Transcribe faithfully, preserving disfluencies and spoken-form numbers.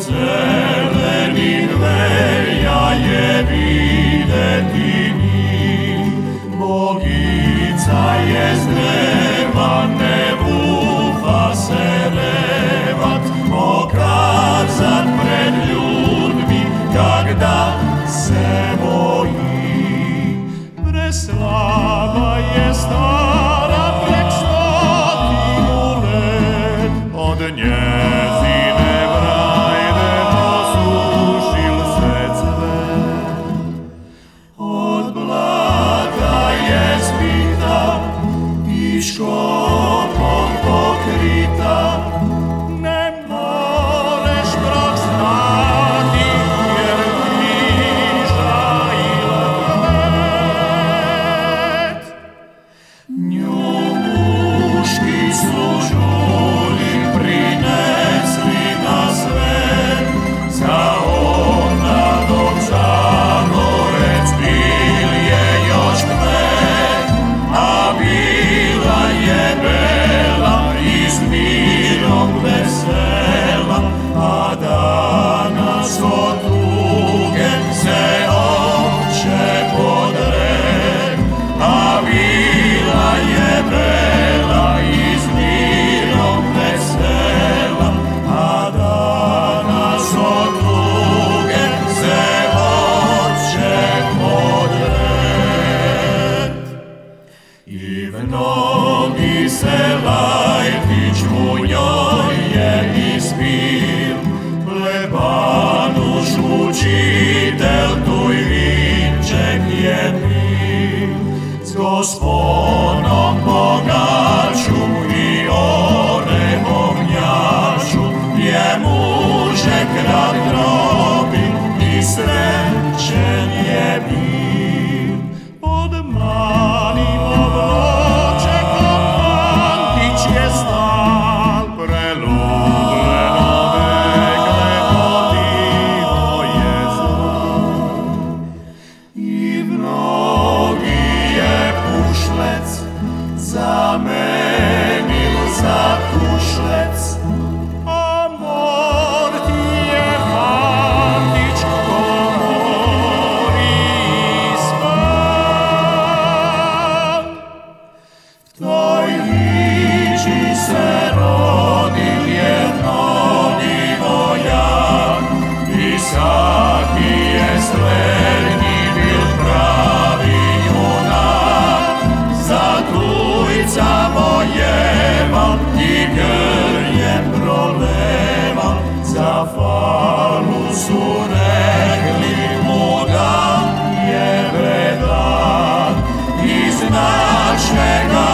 zelenih veja je videti njih. Bogica je z dreva, ne bufa se revat, pokazat pred ljudmi kak da se boji. Preslava je stara prek stotinu let, od njezine brajne osušil se cvet. Od blata je zbita i škopom pokrita, ne moreš prok znati jer križa ili klet. Nju muški su čuli, prinesli na svet, za ona dok Zagorec bil je još kmet, a bila je bela i s mirom vesela, a danas od tuge se oče podre, a bila je bela i s mirom vesela, a danas od tuge se oče podre. I v nogi se Lajtić u njoj je ispil, plebanuš učitelj tuj vinček je pil. S gosponom bogaču i orehom njaču je mužek rad grobil i srećen je bil. Pod malim obločekom Antić je stal, preljubljeno vek lepotivo je znal. I v nogi je pušlec zamenil za kušlec, a mor ti je Antić ko mori span. V toj hići se rodil jednogi vojak, i saki je slednji bil pravi junak. Za tujca vojeval i grljem proleval, za falu su rekli mu da je bedak, i značnega